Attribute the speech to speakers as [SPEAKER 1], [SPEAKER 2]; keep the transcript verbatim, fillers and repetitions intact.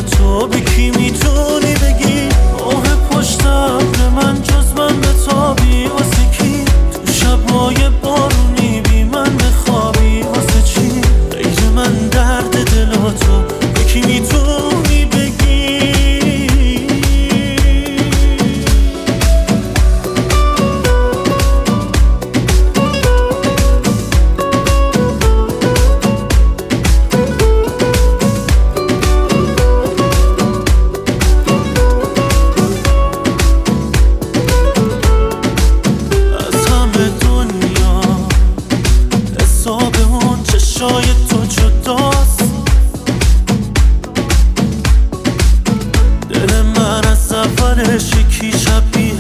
[SPEAKER 1] تو به کی میتونی بگی آه پشت ابر من جز من بتابی واسه کی تو شبای بارونی بی من بخوابی واسه چی غیر من درد دل تو به کی میتونی بگی چشای تو جداست دل من از اولش یکی شبیه